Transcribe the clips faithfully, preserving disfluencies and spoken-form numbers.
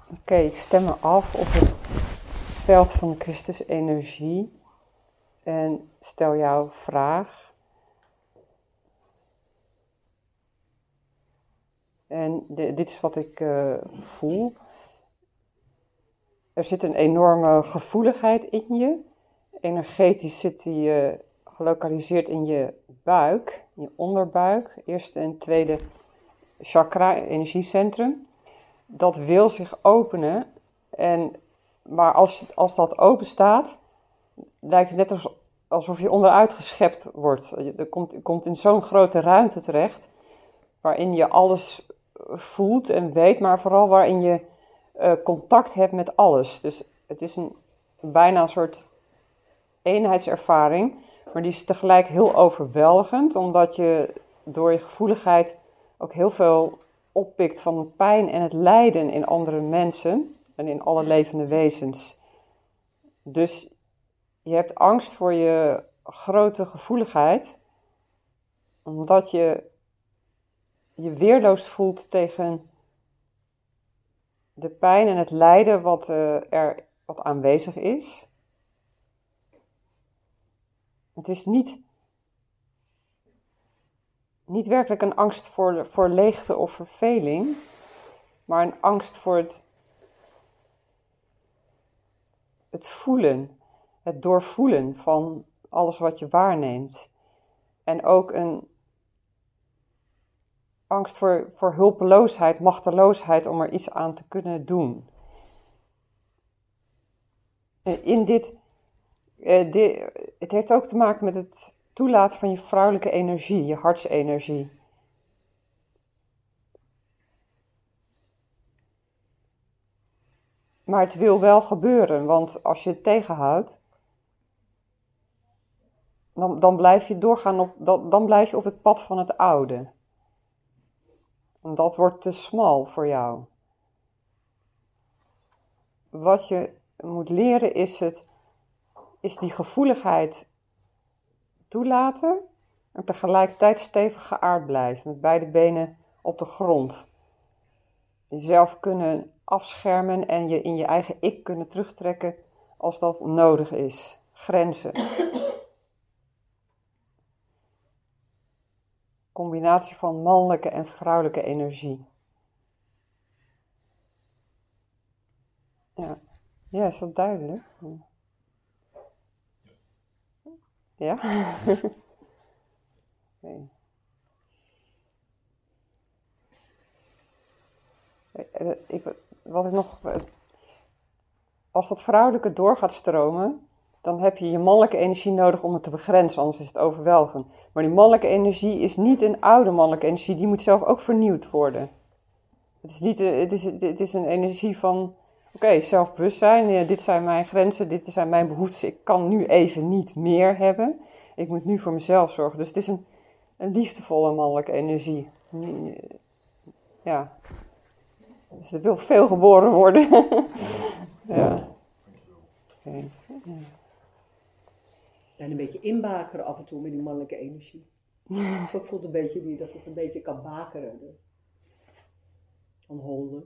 Oké, okay, ik stem me af op het veld van de Christus-energie en stel jouw vraag. En de, dit is wat ik uh, voel. Er zit een enorme gevoeligheid in je. Energetisch zit die uh, gelokaliseerd in je buik, in je onderbuik, eerste en tweede chakra, energiecentrum. Dat wil zich openen, en, maar als, als dat open staat, lijkt het net alsof, alsof je onderuit geschept wordt. Je komt, je komt in zo'n grote ruimte terecht, waarin je alles voelt en weet, maar vooral waarin je uh, contact hebt met alles. Dus het is een, bijna een soort eenheidservaring, maar die is tegelijk heel overweldigend, omdat je door je gevoeligheid ook heel veel oppikt van het pijn en het lijden in andere mensen en in alle levende wezens. Dus je hebt angst voor je grote gevoeligheid, omdat je je weerloos voelt tegen de pijn en het lijden wat, uh, er, wat aanwezig is. Het is niet, niet werkelijk een angst voor, voor leegte of verveling, maar een angst voor het, het voelen, het doorvoelen van alles wat je waarneemt. En ook een angst voor, voor hulpeloosheid, machteloosheid om er iets aan te kunnen doen. In dit, uh, dit, het heeft ook te maken met het toelaten van je vrouwelijke energie, je hartsenergie. Maar het wil wel gebeuren, want als je het tegenhoudt, dan, dan blijf je doorgaan op, dan, dan blijf je op het pad van het oude. En dat wordt te smal voor jou. Wat je moet leren is, het, is die gevoeligheid toelaten en tegelijkertijd stevig geaard blijven, met beide benen op de grond. Jezelf kunnen afschermen en je in je eigen ik kunnen terugtrekken als dat nodig is. Grenzen. Combinatie van mannelijke en vrouwelijke energie. Ja, ja, is dat duidelijk? Ja? Okay. Ik, wat ik nog, als dat vrouwelijke door gaat stromen, dan heb je je mannelijke energie nodig om het te begrenzen, anders is het overweldigend. Maar die mannelijke energie is niet een oude mannelijke energie, die moet zelf ook vernieuwd worden. Het is, niet, het is, het is een energie van, oké, okay, zelfbewustzijn, ja, dit zijn mijn grenzen, dit zijn mijn behoeftes, ik kan nu even niet meer hebben. Ik moet nu voor mezelf zorgen. Dus het is een, een liefdevolle mannelijke energie. Ja. Dus er wil veel geboren worden. Ja. Okay. Ja. En een beetje inbakeren af en toe met die mannelijke energie. Zo voelt een beetje die, dat het een beetje kan bakeren. Kan holden.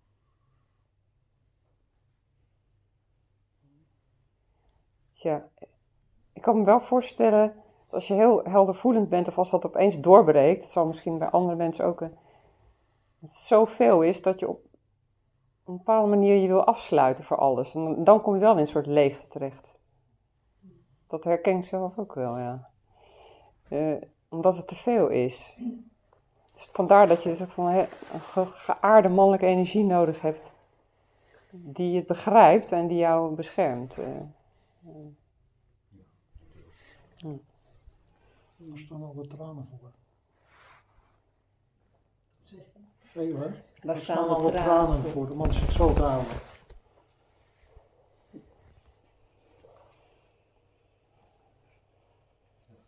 Ja, ik kan me wel voorstellen, als je heel heldervoelend bent of als dat opeens doorbreekt, dat zal misschien bij andere mensen ook, een, dat het zoveel is dat je op een bepaalde manier je wil afsluiten voor alles. En dan kom je wel in een soort leegte terecht. Dat herken ik zelf ook wel, ja. Uh, omdat het te veel is. Dus vandaar dat je een soort van een ge- geaarde mannelijke energie nodig hebt, die het begrijpt en die jou beschermt. Uh, uh. Hm. Er staan al wat tranen voor. Veel, hè? Waar er staan staan al de wat tranen tranen voor? De man zit zo te houden.